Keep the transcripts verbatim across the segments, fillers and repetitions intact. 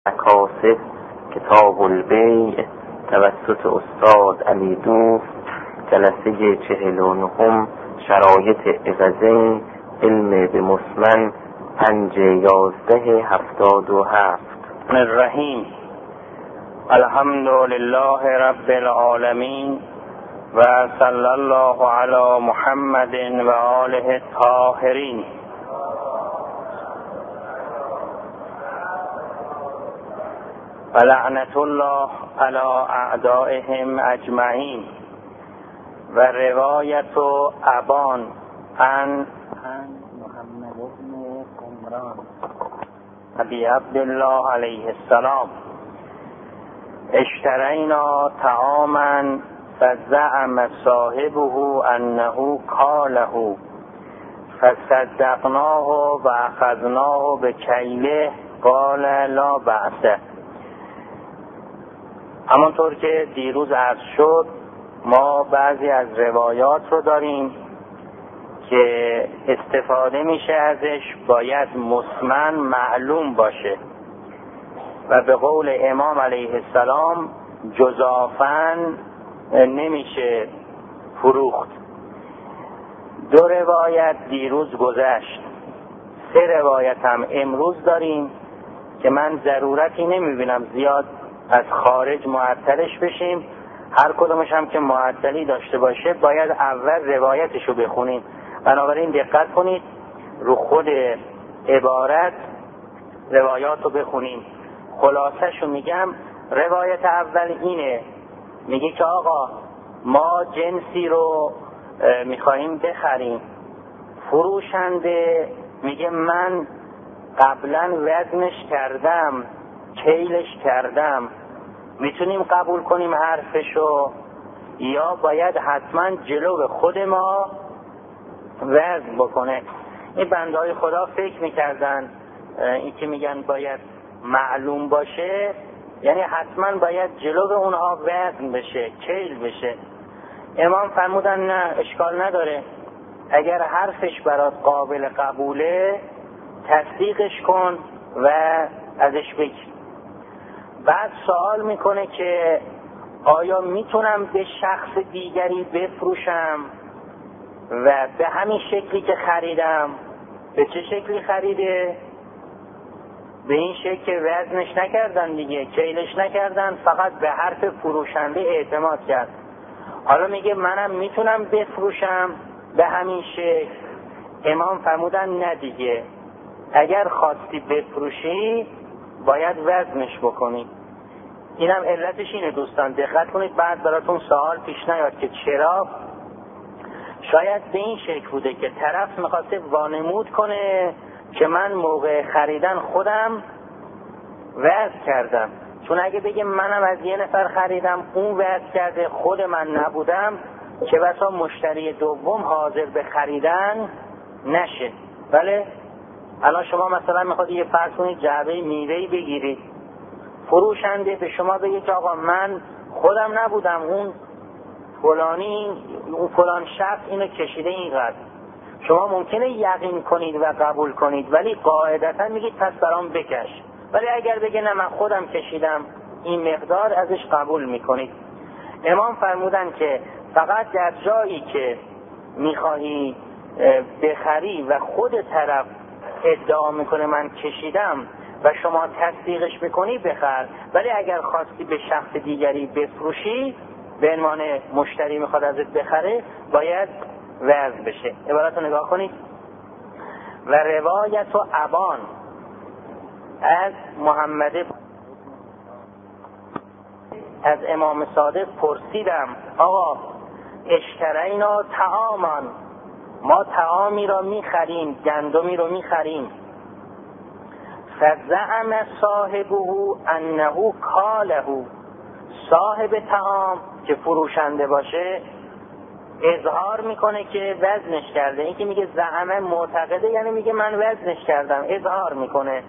مکاسب کتاب البیع توسط استاد علی دوست، جلسه چهل و نهم، شرایط عوضین، علم به مسمن، پنج یازده هفتاد و هفت. الرحیم. الحمد لله رب العالمین و صلی الله علی محمد و آله الطاهرین. و لعنت الله علی اعدائهم اجمعین. و روایت ابان عن محمد بن عمران ابی عبدالله علیه السلام اشترینا طعاما فزعم صاحبه انه کاله فصدقناه و اخذناه به کیله قال لا بأس. همانطور که دیروز عرض شد، ما بعضی از روایات رو داریم که استفاده میشه ازش باید مسمن معلوم باشه و به قول امام علیه السلام جزافاً نمیشه فروخت. دو روایت دیروز گذشت، سه روایت هم امروز داریم که من ضرورتی نمیبینم زیاد از خارج معطلش بشیم. هر کدومش هم که معطلی داشته باشه باید اول روایتشو بخونیم. بنابراین دقت کنید رو خود عبارت روایات رو بخونیم. خلاصه‌شو میگم، روایت اول اینه، میگه که آقا ما جنسی رو میخواییم بخریم، فروشنده میگه من قبلا وزنش کردم، کیلش کردم، میتونیم قبول کنیم حرفشو یا باید حتما جلو خود ما وزن بکنه؟ این بنده های خدا فکر میکردن این که میگن باید معلوم باشه یعنی حتما باید جلو اونها وزن بشه، کیل بشه. امام فرمودن نه، اشکال نداره، اگر حرفش برات قابل قبوله تصدیقش کن و ازش بگیر. بعد سوال میکنه که آیا میتونم به شخص دیگری بفروشم و به همین شکلی که خریدم؟ به چه شکلی خریده؟ به این شکل که وزنش نکردن دیگه، کیلش نکردن، فقط به حرف فروشنده اعتماد کرد. حالا میگه منم میتونم بفروشم به همین شکل. امام فرمودن نه دیگه، اگر خواستی بفروشی باید وزنش بکنی. اینم علتش اینه دوستان، دقت کنید بعد براتون سوال پیش نیاد که چرا. شاید به این شکل بوده که طرف میخواسته وانمود کنه که من موقع خریدن خودم وزن کردم، چون اگه بگه منم از یه نفر خریدم اون وزن کرده خود من نبودم، که بسا مشتری دوم حاضر به خریدن نشه. بله الان شما مثلا میخواد یه فرض کنید جعبه میوه‌ای بگیرید، فروشنده به شما بگه که آقا من خودم نبودم، اون فلانی اون فلان شخص اینو کشیده اینقدر. شما ممکنه یقین کنید و قبول کنید ولی قاعدتا میگید پس برام بکش. ولی اگر بگه نه من خودم کشیدم این مقدار، ازش قبول میکنید. امام فرمودن که فقط در جایی که میخواهی بخری و خود طرف ادعا میکنه من کشیدم و شما تصدیقش میکنی بخر، ولی اگر خواستی به شخص دیگری بفروشی به عنوان مشتری میخواد ازت بخره باید وزن بشه. عبارت رو نگاه کنید. و روایت و ابان از محمد از امام صادق پرسیدم آقا اشترینا طعاما، ما طعامی را میخریم، گندمی رو میخریم، فزعم صاحبه انه کاله، صاحب طعام که فروشنده باشه اظهار میکنه که وزنش کرده. این که میگه زعمه معتقده یعنی میگه من وزنش کردم، اظهار میکنه.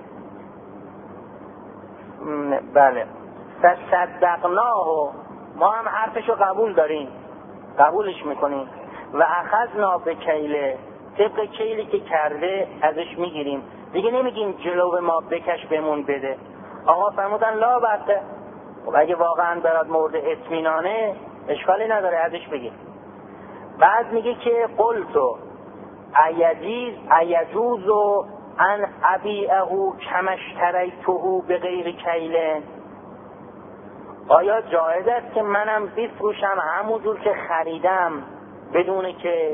بله فصدقناه، ما هم حرفشو قبول داریم، قبولش میکنیم. و اخذنا به کیله، طبق کیلی که کرده ازش میگیریم. دیگه نمیگیم جلو ما بکش بمون بده. آقا فرمودن لا بده. خب اگه واقعا برات مورد اطمینانه اشکالی نداره ازش بگیر. بعد میگه که قلتو ایجیز ایجوزو ان ابیعه کمشتریتهو به غیر کیله، آیا جایز است که منم بفروشم همونجور که خریدم بدون که؟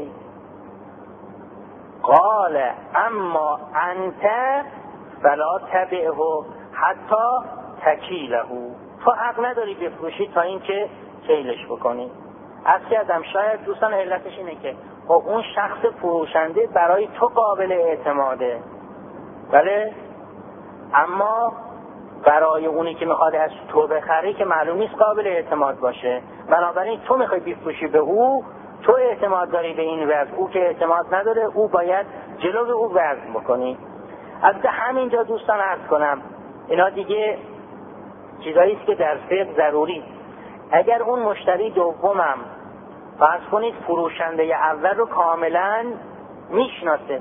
قال اما انت فلا تبعه حتی تکیله، تو حق نداری بفروشی تا اینکه کیلش بکنی. از کردم شاید دوستان علتش اینه که خب اون شخص فروشنده برای تو قابل اعتماده، بله، اما برای اونی که میخواد از تو بخری که معلوم نیست قابل اعتماد باشه. بنابراین تو میخوای بفروشی به او، تو اعتماد داری به این وضع، او که اعتماد نداره او باید جلو او وضع بکنی. البته همینجا دوستان عرض کنم اینا دیگه چیزایی است که در فقه ضروری. اگر اون مشتری دومم فرض کنید فروشنده اول رو کاملا میشناسه،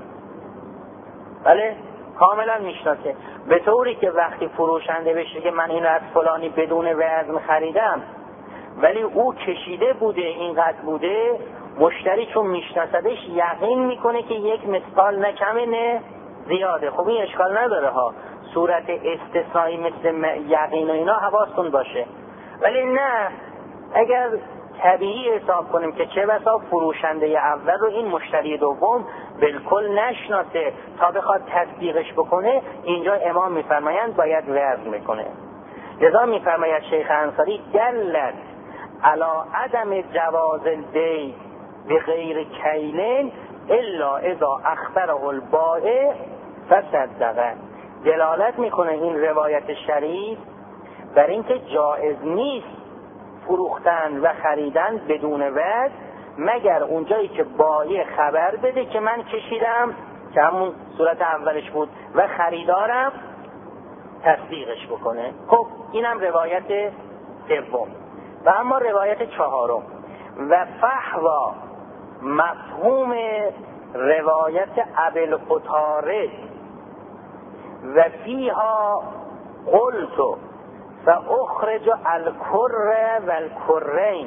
بله کاملا میشناسه، به طوری که وقتی فروشنده بشه که من اینو از فلانی بدون وزن خریدم ولی او کشیده بوده اینقدر بوده، مشتری چون میشناسدش یقین میکنه که یک مثقال نه کمه نه زیاده. خب این اشکال نداره ها، صورت استثنایی مثل یقین و اینا حواستون باشه. ولی نه اگر طبیعی حساب کنیم که چه بسا فروشنده اول رو این مشتری دوم بالکل نشناسه تا بخواد تصدیقش بکنه، اینجا امام میفرمایند باید وزن میکنه. لذا میفرماید شیخ انصاری دلت علی عدم جواز البیع بغیر کیل الا اذا اخبره البائع فصدقه. دلالت میکنه این روایت شریف بر اینکه جایز نیست فروختن و خریدن بدون وزن مگر اونجایی که بایع خبر بده که من کشیدم که همون صورت اولش بود و خریدارم تصدیقش بکنه. خب اینم روایت سوم. و اما روایت چهارم و فحوا مفهوم روایت ابوالقطاره و فیها قلت فاخرج الکر و الکرین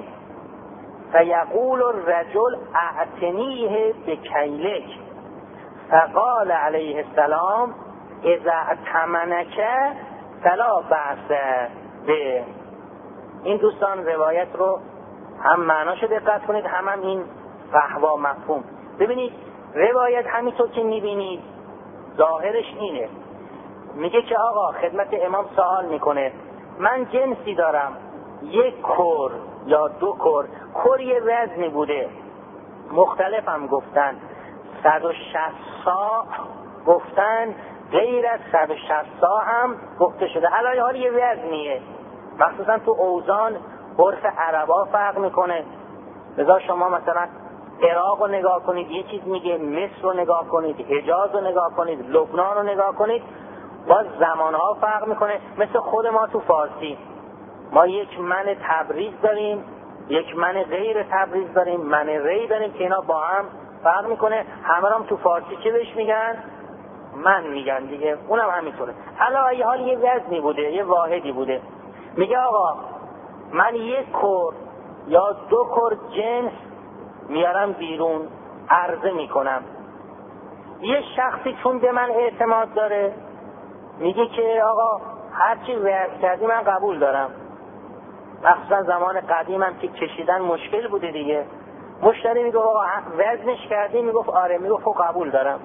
فیقول الرجل اعتنیه بکیلک فقال علیه السلام اذا اعتمنک فلا بأس به. این دوستان روایت رو هم معناشو دقت کنید هم, هم این فحوا مفهوم. ببینید روایت همینطور که میبینید ظاهرش اینه، میگه که آقا خدمت امام سوال میکنه من جنسی دارم یک کر یا دو کر، کر یه وزنی بوده مختلف هم گفتن، صد و شصت صاع گفتن، غیر از صد و شصت صاع هم گفته شده. حالا حالا یه وزنیه، مخصوصا تو اوزان عرف عربا فرق میکنه. لذا شما مثلا عراق رو نگاه کنید یه چیز میگه، مصر رو نگاه کنید، حجاز رو نگاه کنید، لبنان رو نگاه کنید، باز زمانها فرق میکنه. مثل خود ما تو فارسی ما یک من تبریز داریم، یک من غیر تبریز داریم، من ری داریم که اینا با هم فرق میکنه. همه هم تو فارسی چه بهش میگن؟ من میگن دیگه، اونم همینطوره. حالا یه حال یه وزنی بوده، یه واحدی بوده، میگه آقا من یک کر یا دو کر جنس میارم بیرون عرضه میکنم. یه شخصی چون به من اعتماد داره میگه که آقا هرچی وزن کردی من قبول دارم. مخصوصا زمان قدیم هم که کشیدن مشکل بوده دیگه، مشتری میگه آقا وزنش کردی؟ میگفت آره. میگفت خب قبول دارم.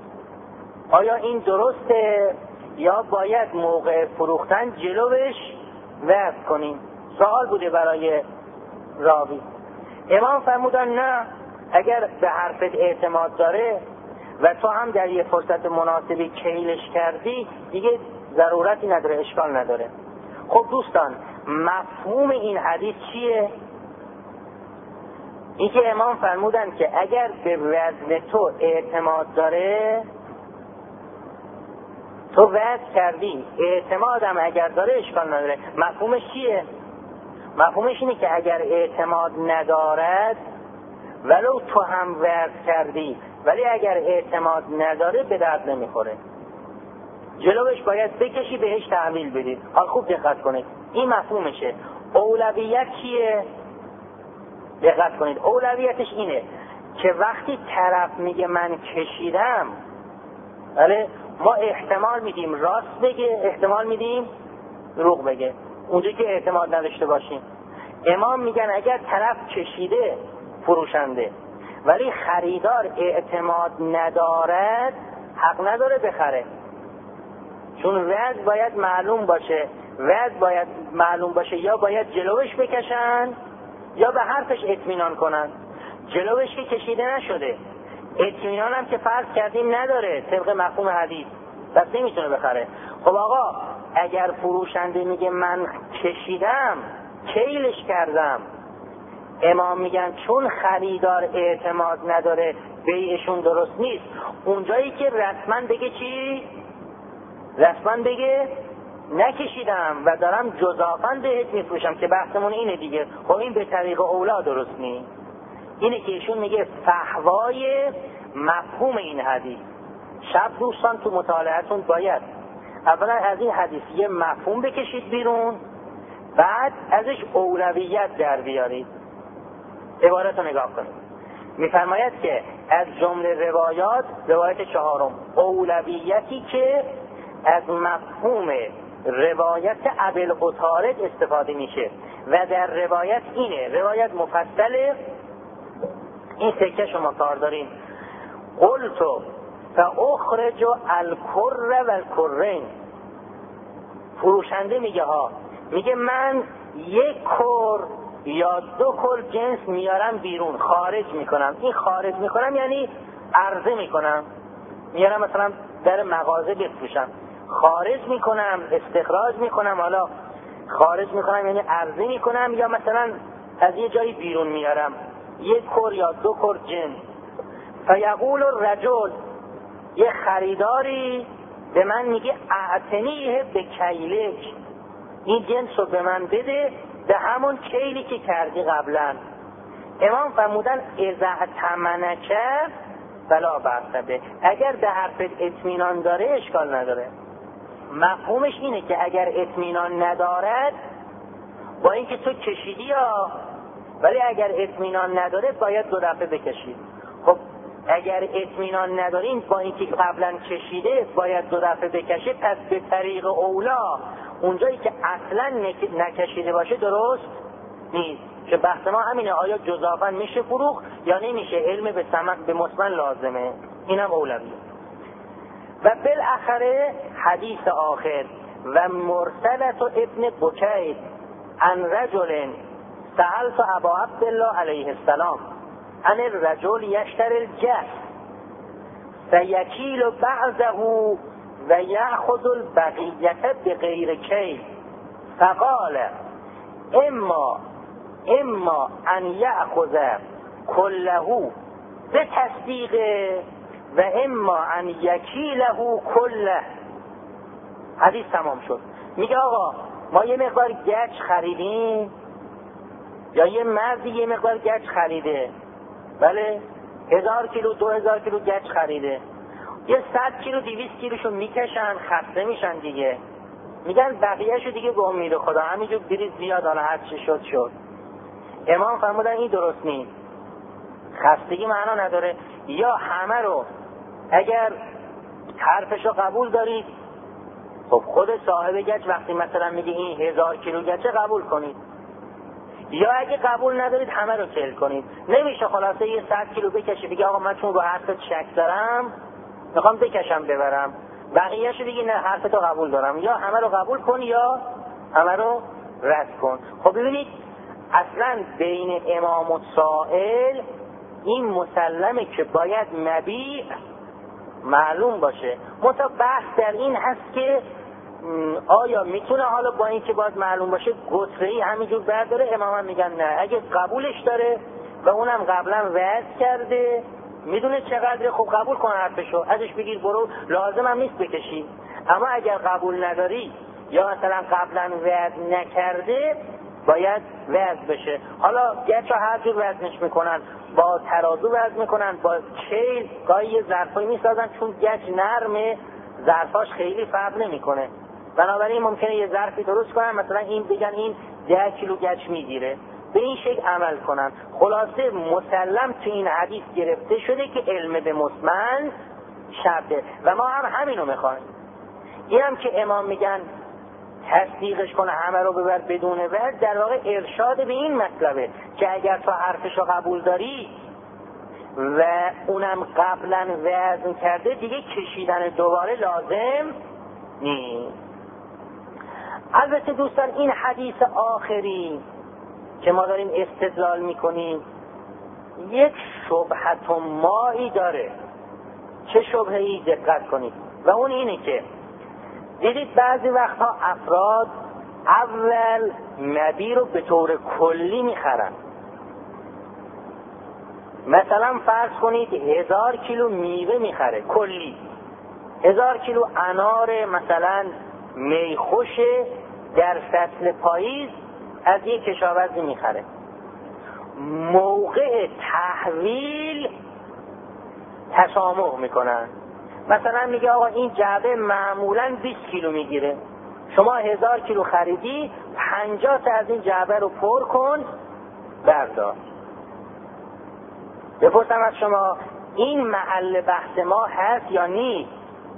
آیا این درسته یا باید موقع فروختن جلوش وزن کنیم؟ سوال بوده برای راوی. امام فرمودن نه، اگر به حرفت اعتماد داره و تو هم در یه فرصت مناسبی کیلش کردی دیگه ضرورتی نداره، اشکال نداره. خب دوستان مفهوم این حدیث چیه؟ این که امام فرمودن که اگر به وزن تو اعتماد داره تو وزن کردی، اعتمادم اگر داره اشکال نداره. مفهومش چیه؟ مفهومش اینه که اگر اعتماد ندارد ولو تو هم وزن کردی ولی اگر اعتماد نداره به درد نمیخوره. جلوش باید بکشی بهش تحویل بدید. حال خوب دقت کنید این مفهومشه. اولویت چیه؟ دقت کنید اولویتش اینه که وقتی طرف میگه من کشیدم، بله ما احتمال میدیم راست بگه، احتمال میدیم دروغ بگه، اونجایی که اعتماد نداشته باشیم. امام میگن اگر طرف کشیده فروشنده ولی خریدار اعتماد ندارد حق نداره بخره، چون وضع باید معلوم باشه. وضع باید معلوم باشه، یا باید جلوش بکشن یا به حرفش اطمینان کنن. جلوش که کشیده نشده، اطمینان هم که فرض کردیم نداره طبق مفهوم حدیث، پس نمیتونه بخره. خب آقا اگر فروشنده میگه من کشیدم کیلش کردم، امام میگن چون خریدار اعتماد نداره بیعشون درست نیست، اونجایی که رسما بگه چی؟ رسما بگه نکشیدم و دارم جزافاً بهت میفروشم که بحثمون اینه دیگه. خب این به طریق اولا درست نیست. اینه که ایشون میگه فحوای مفهوم این حدیث. شب دوستان تو مطالعهتون باید اولا از این حدیث یه مفهوم بکشید بیرون، بعد ازش اولویت در بیارید. عبارت رو نگاه کنید. میفرماید که از جمله روایات، روایت چهارم، اولویتی که از مفهوم روایت ابوالعطارد استفاده میشه و در روایت اینه، روایت مفصله، این سکه شما کار دارین. قلتو فاخرج الکر و الکرین، فروشنده میگه ها، میگه من یک کر یا دو کر جنس میارم بیرون، خارج میکنم. این خارج میکنم یعنی عرضه میکنم، میارم مثلا در مغازه بفروشم، خارج میکنم، استخراج میکنم. حالا خارج میکنم یعنی عرضه میکنم، یا مثلا از یه جایی بیرون میارم، یک کر یا دو کر جنس. فیقول الرجل، یه خریداری به من میگه اعتنیه به کیلک، این جنس رو به من بده به همون کیلی که کردی قبلا. امام فرمودن اذا اعتمنک فلا بأس به، اگر به حرفت اطمینان داره اشکال نداره. مفهومش اینه که اگر اطمینان ندارد با اینکه تو کشیدی یا، ولی اگر اطمینان نداره باید دو دفعه بکشید. خب اگر اطمینان ندارین با اینکه قبلا کشیده باید دو دفعه بکشه، پس به طریق اولا اونجایی که اصلا نکشیده باشه درست نیست. که بحث ما همینه، آیا جزافا میشه فروخت یا نمیشه، علم به سمک به مطمئن لازمه، اینم اولویه. و بالاخره حدیث آخر و مرسلت ابن بکیر عن رجل سألت ابا عبدالله علیه السلام عن الرجل یشتر الجس فیکیل بعضه و یأخذ البقیة بغیر کیل فقال اما اما ان یأخذ کله به تصدیق و اما ان یکیله کله. حدیث تمام شد. میگه آقا ما یه مقدار گچ خریدیم، یا یه مردی یه مقدار گچ خریده، بله هزار کیلو دو هزار کیلو گچ خریده، یه صد کیلو دویست کیلوشو میکشن خسته میشن دیگه، میگن بقیهشو دیگه به امید خدا همینجور بریز بیاد، حالا هر چی شد شد. امام فرمودن این درست نیست، خستگی معنا نداره. یا همه رو اگر حرفشو قبول دارید، خب خود صاحب گچ وقتی مثلا میگه این هزار کیلو گچه قبول کنید، یا اگه قبول ندارید همه رو کل کنید. نمیشه خلاصه یه صد کیلو بکشی بگه آقا من چون رو حرفت شک دارم میخوام بکشم ببرم، بقیه‌شو بگی نه حرفتو قبول دارم. یا همه رو قبول کن یا همه رو رد کن. خب ببینید اصلا بین امام و سائل این مسلمه که باید مبیع معلوم باشه. منتها بحث در این هست که آیا میتونه حالا با این که باید معلوم باشه گتره‌ای همینجور برداره؟ امام هم میگن نه، اگه قبولش داره و اونم قبلا وعد کرده میدونه چقدره، خب قبول کن حرفشو، ازش بگیر برو، لازم هم نیست بکشی. اما اگر قبول نداری یا مثلا قبلا وعد نکرده باید وزن بشه. حالا گچ هر جور وزنش میکنن، با ترازو وزن میکنن، با کیل، گاهی یه ظرفایی میسازن چون گچ نرمه ظرفاش خیلی فرق نمیکنه. بنابراین ممکنه یه ظرفی درست کنن، مثلا این بگن این ده کیلو گچ میگیره، به این شکل عمل کنن. خلاصه مسلم تو این حدیث گرفته شده که علم به مسمن شرطه و ما هم همینو میخوایم. این هم که امام میگن تصدیقش کنه همه رو ببر بدون وزن، در واقع ارشاد به این مطلبه که اگر تو حرفش رو قبول داری و اونم قبلا وزن کرده دیگه کشیدن دوباره لازم نیست. البته دوستان این حدیث آخری که ما داریم استدلال میکنیم یک شبهت و مایی داره. چه شبهه‌ای؟ دقت کنید. و اون اینه که دیدید بعضی وقتها افراد اول مبی رو به طور کلی میخرن. مثلا فرض کنید هزار کیلو میوه میخره کلی، هزار کیلو انار مثلا میخوش در فصل پاییز از یک کشاورزی میخره. موقع تحویل تسامح میکنن، مثلا میگه آقا این جعبه معمولا بیست کیلو میگیره، شما هزار کیلو خریدی، پنجاه تا از این جعبه رو پر کن بردار. بپرسم از شما این محل بحث ما هست یا نیست؟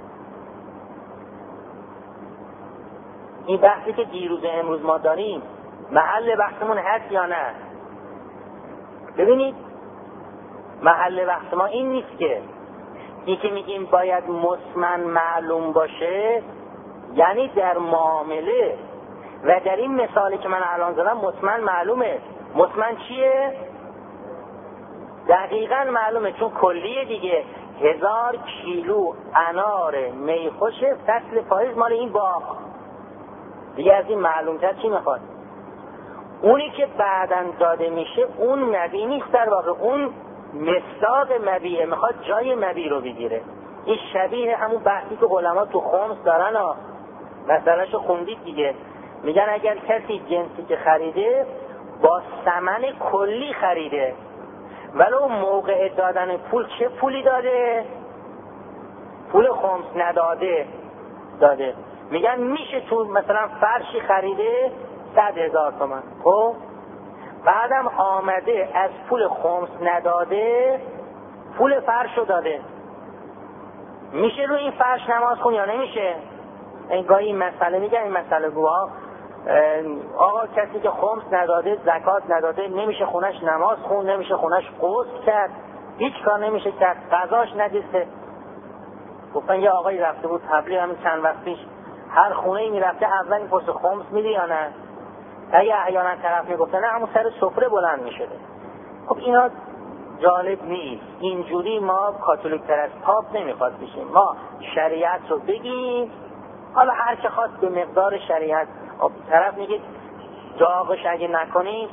این بحثی که دیروز امروز ما داریم محل بحثمون هست یا نه؟ ببینید محل بحث ما این نیست که این که میگیم باید مسمن معلوم باشه یعنی در معامله و در این مثالی که من الان زدم مسمن معلومه. مسمن چیه؟ دقیقاً معلومه چون کلیه دیگه. هزار کیلو انار میخوش فصل پاییز مال این باغ، دیگه از این معلومتر چی میخواد؟ اونی که بعداً داده میشه اون مبی نیست، در واقع اون مصداق مبیه، میخواد جای مبی رو بگیره. این شبیه همون بحثی که علما تو خمس دارن ها، مسئلهشو خوندید دیگه. میگن اگر کسی جنسی که خریده با ثمن کلی خریده ولو موقع دادن پول چه پولی داده؟ پول خمس نداده داده. میگن میشه تو مثلا فرشی خریده صد هزار تومن، خب بعدم آمده از پول خمس نداده پول فرش رو داده، میشه رو این فرش نماز خون یا نمیشه؟ این گاهی این مسئله میگن، این مسئله گوها آقا کسی که خمس نداده زکات نداده نمیشه خونش نماز خون، نمیشه خونش غسل کرد، هیچ کار نمیشه کرد، غذاش ندیسته. گفتن یه آقایی رفته بود تبلیغ همین چند وقت پیش، هر خونه ای میرفته اول این پرسه خمس میدی یا نه؟ اگه احیانا طرف میگفته نه همون سر سفره بلند میشده. خب اینا جالب نیست. اینجوری ما کاتولیک تر از پاپ نمیخواد بشیم. ما شریعت رو بگیم، حالا هر که خواست به مقدار شریعت. خب طرف میگه داغش اگه نکنیم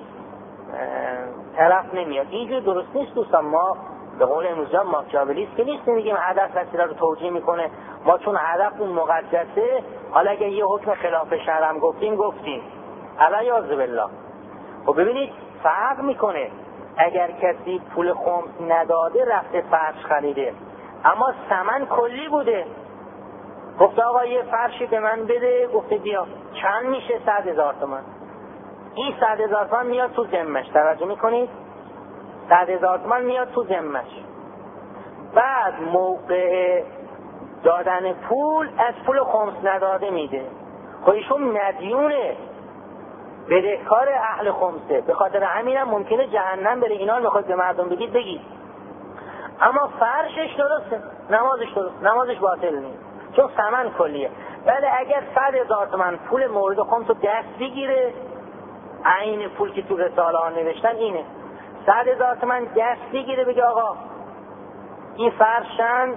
طرف نمیاد. اینجور درست نیست دوستان. ما به قول امروزا ماکیاولیست که نیست میگیم هدف وسیله رو توجیه میکنه. ما چون هدف اون مقدسه، حالا اگه یه حکم خلاف شرع گفتیم گفتیم علیاذ بالله. خب ببینید فرق میکنه. اگر کسی پول خمس نداده رفته فرش خریده اما ثمن کلی بوده، گفته آقا یه فرشی به من بده، گفته بیا چند میشه؟ صد هزار تومن. این صد هزار تومن میاد تو ذمش، توجه میکنید؟ صد هزار تومن میاد تو ذمش. بعد موقع دادن پول از پول خمس نداده میده. خب ایشون مدیونه، بدهکار اهل خمسه، به خاطر همینم ممکنه جهنم بره. اینا رو میخواد به مردم بگید بگید. اما فرشش درسته، نمازش درست، نمازش باطل نیست چون ثمن کلیه. بله اگر صد هزار تومن پول مورد خمس رو دست بگیره، عین پول که تو رساله ها نوشتن اینه، صد هزار تومن دست بگیره بگه آقا این فرشن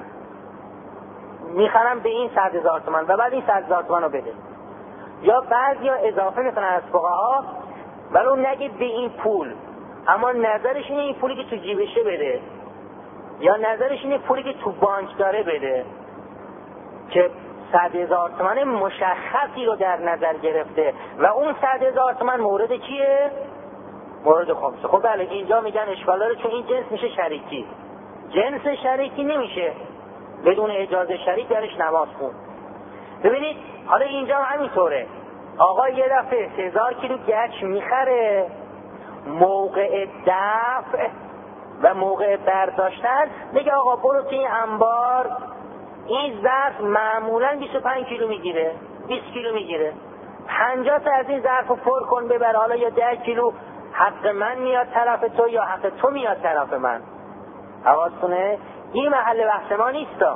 میخرم به این صد هزار تومن و بعد این صد هزار تومن رو بده. یا بعضی ها اضافه میکنن از فقها، ولو نگید به این پول، اما نظرش اینه این پولی که تو جیبشه بده، یا نظرش اینه پولی که تو بانک داره بده، که صد هزار تومن مشخصی رو در نظر گرفته و اون صد هزار تومن مورد کیه؟ مورد خمسه. خب بله اینجا میگن اشکال داره چون این جنس میشه شریکی. جنس شریکی نمیشه. بدون اجازه شریک درش نماز خوند. ببینید حالا اینجا هم همینطوره. آقا یه دفعه هزار کیلو گچ میخره، موقع دفع و موقع برداشتن میگه آقا برو توی انبار، این ظرف معمولا بیست و پنج کیلو میگیره، بیست کیلو میگیره، پنجاه تا از این ظرف رو پر کن ببر، حالا یا ده کیلو حق من میاد طرف تو یا حق تو میاد طرف من. حواستونه این محل بحث ما نیستا،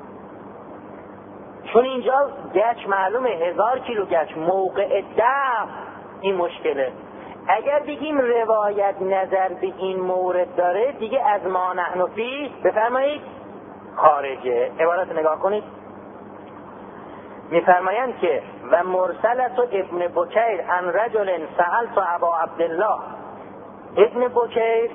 چون اینجا گچ معلومه هزار کیلو گچ موقع دفع این مشکله. اگر بگیم روایت نظر به این مورد داره دیگه از ما نحن فی بفرمایید خارجه. عبارت نگاه کنید، میفرمایند که و مرسلت و ابن بکیر عن رجل سألت ابا عبدالله. ابن بکیر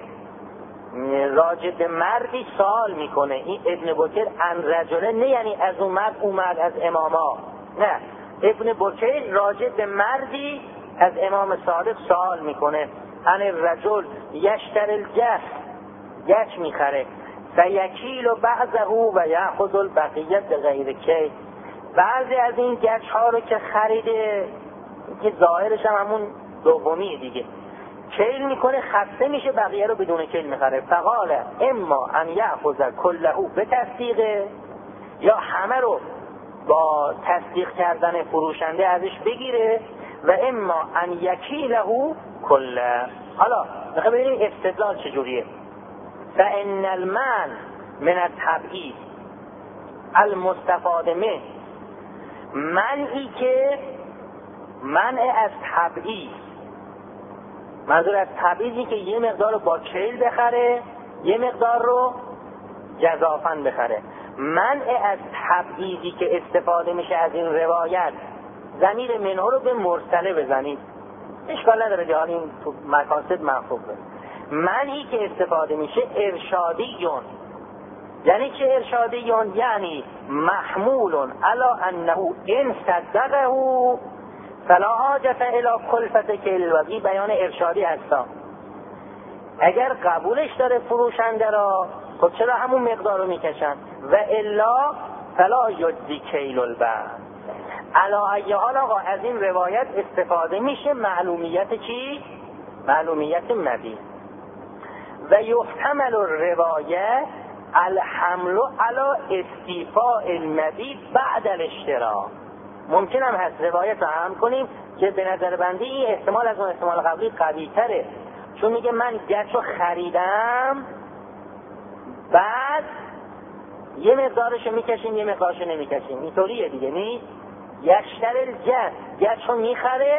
راجع به مردی سوال میکنه. این ابن بکیر عن رجل نه یعنی از اون مرد اومد از اماما، نه، ابن بکیر راجع به مردی از امام صادق سوال میکنه. عن الرجل یشتر الجس، گچ میخره، فیکیل و بعضه و یأخذ البقیه بغیر کیل. بعضی از این گچ ها رو که خریده که ظاهرش هم همون دومیه دیگه، کیل میکنه، خسته میشه، بقیه رو بدون کیل میخره. فقال اما ان یأخذ کله به تصدیقه، یا همه رو با تصدیق کردن فروشنده ازش بگیره، و اما ان یکیله کله. حالا میخواه ببینیم استدلال چجوریه. فان المن من التبعیض المستفاد منه، منعی که منع از تبعیض، منظور از تبعیضی که یه مقدار رو با کیل بخره یه مقدار رو جزافاً بخره. منع از تبعیضی که استفاده میشه از این روایت، ضمیر منو رو به مرسله بزنید، اشکال نداره که حالا این تو مقاصد محفوظه. منعی که استفاده میشه ارشادیون، یعنی چه ارشادیون؟ یعنی محمول علی انه ان صدقه فلا حاجت الی کلفت کیل الوزی. بیان ارشادی هستا، اگر قبولش داره فروشنده را خب چرا همون مقدار رو میکشن، و الا فلا یجزی کیل البعض. علا ای حال آقا از این روایت استفاده میشه معلومیت چی؟ معلومیت مبیع. و یحتمل الروایه الحمل علی استیفاء المبیع بعد الاشتراء. ممکن هم هست روایت رو هم کنیم که به نظر بندی این احتمال از اون احتمال قبلی قوی تره، چون میگه من گچ رو خریدم بعد یه مقدارشو میکشیم یه مقدارشو نمیکشیم، اینطوریه دیگه نیست. یشتر الجس، گچ رو میخره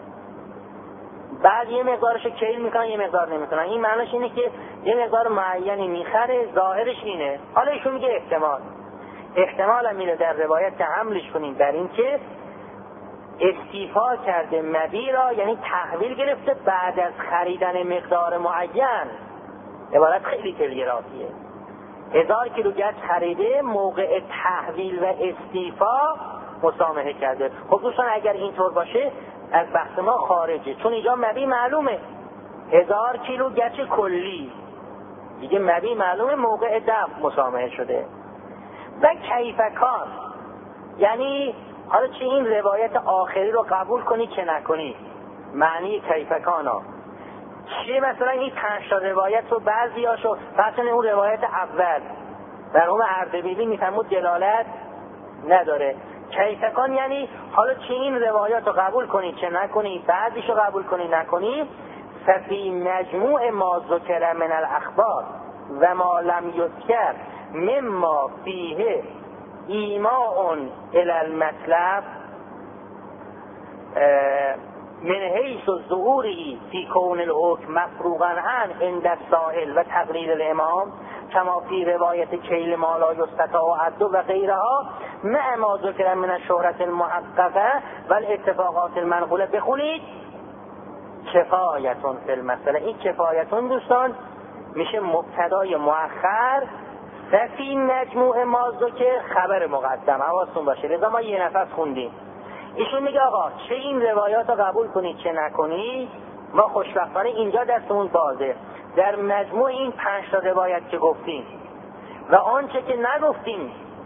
بعد یه مقدارشو کیل میکنن یه مقدار نمیکنن. این معنیش اینه که یه مقدار معینی میخره، ظاهرش اینه. حالا ایشون میگه احتمال احتمال هم اینه در روایت که حملش کنیم بر این که استیفا کرده مبیع را، یعنی تحویل گرفته بعد از خریدن مقدار معین. عبارت خیلی تلگرافیه. هزار کیلو گچ خریده، موقع تحویل و استیفا مسامحه کرده. خب دوستان اگر اینطور باشه از بحث ما خارجه، چون اینجا مبیع معلومه، هزار کیلو گچ کلی دیگه مبیع معلومه، موقع دفع مسامحه شده. و کیفکان، یعنی حالا چه این روایت آخری رو قبول کنی چه نکنی، معنی کیفکان ها چه؟ مثلا این پنج تا روایت رو بعضی هاشو مثلا اون روایت اول در اون اردبیلی میفهمود دلالت نداره. کیفکان یعنی حالا چه این روایت رو قبول کنی چه نکنی، بعضیش رو قبول کنی نکنی، ففی مجموع ما ذکر من الاخبار و ما لم یذکر مما فیه ایماء الی المطلب من حیث ظهوره فی کون الحکم مفروغا عن عند السائل و تقریر الامام کما فی روایت کیل ما لا یستطاع عد و غیرها مع ما ذکر من الشهرة المحققه و الاتفاقات المنقوله. بخونید کفایتون فی المسئله. این کفایتون دوستان میشه مبتدای مؤخر، فی مجموع ما ذکر خبر مقدم. حواستون باشه، لذا ما یه نفس خوندیم. ایشون میگه آقا چه این روایات رو قبول کنید چه نکنید، ما خوشبختانه اینجا دستمون بازه. در مجموع این پنج تا روایت که گفتیم و آنچه که نگفتیم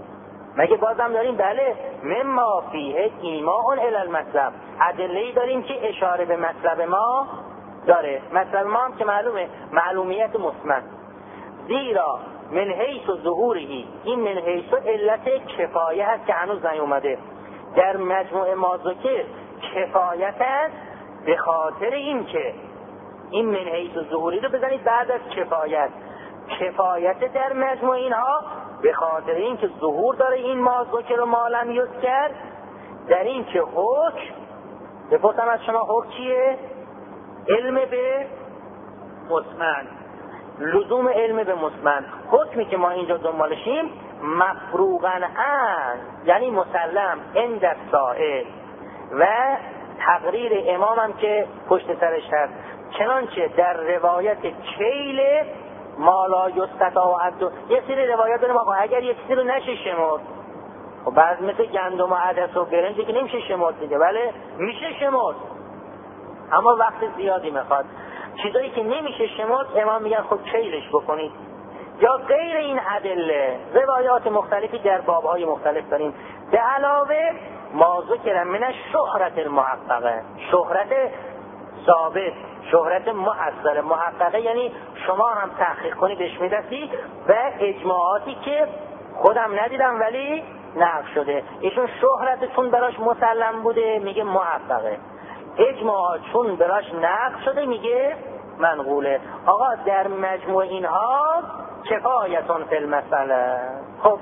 مگه بازم داریم؟ بله، مما فیه ایماء الی المطلب، ادله‌ای داریم که اشاره به مطلب ما داره. مطلب ما هم که معلومه معلومیت مسمن، زیرا من حیث ظهوری، این من حیث علت کفایه هست که هنوز نیومده در مجموع ما ذکر، کفایت است به خاطر این که این من حیث ظهوری رو بزنید بعد از کفایت، کفایت در مجموع اینها به خاطر این که ظهور داره این ما ذکر و ما لم یذکر، در این که حکم، بپرسم از شما حکم چیه؟ علم به مسمن، لزوم علم به مسمن. حکمی که ما اینجا دنبالشیم مفروغاً ان، یعنی مسلم عند السائل، و تقریر امام هم که پشت سرش هست، چنانچه در روایت کیل ما لا یستطاع عد، یه سری روایات داریم آقا اگر یک چیزی رو نشه شمرد، خب بعض مثل گندم و عدس و برنج که نمیشه شمرد دیگه، بله میشه شمرد اما وقت زیادی میخواد. چیزایی که نمیشه شمرد امام میگن خب کیلش بکنید. یا غیر این ادله روایات مختلفی در بابهای مختلف داریم. به علاوه ما ذکر من شهرت المحققه، شهرت ثابت، شهرت محصل. محققه یعنی شما هم تحقیق کنی بهش میرسی، و اجماعاتی که خودم ندیدم ولی نقل شده، ایشون شهرتشون براش مسلم بوده میگه محققه، اجماعات چون براش نقل شده میگه منقوله. آقا در مجموع اینها کفایتون فی المسئله. خب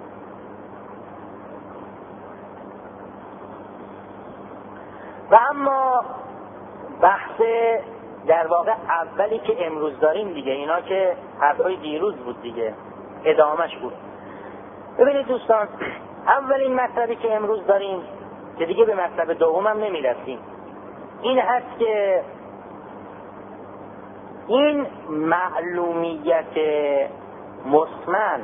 و اما بحث در واقع اولی که امروز داریم دیگه، اینا که حرفای دیروز بود دیگه، ادامهش بود. ببینید دوستان، اولین مطلبی که امروز داریم که دیگه به مطلب دوم هم نمیرسیم، این هست که این معلومیت مسمن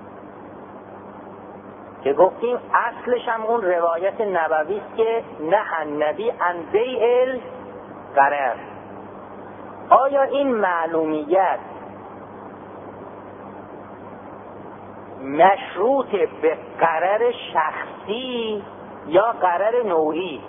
که گفتیم اصلش هم اون روایت نبوی است که نه النبی عن بیع الغرر، آیا این معلومیت مشروط به غرر شخصی یا غرر نوعی؟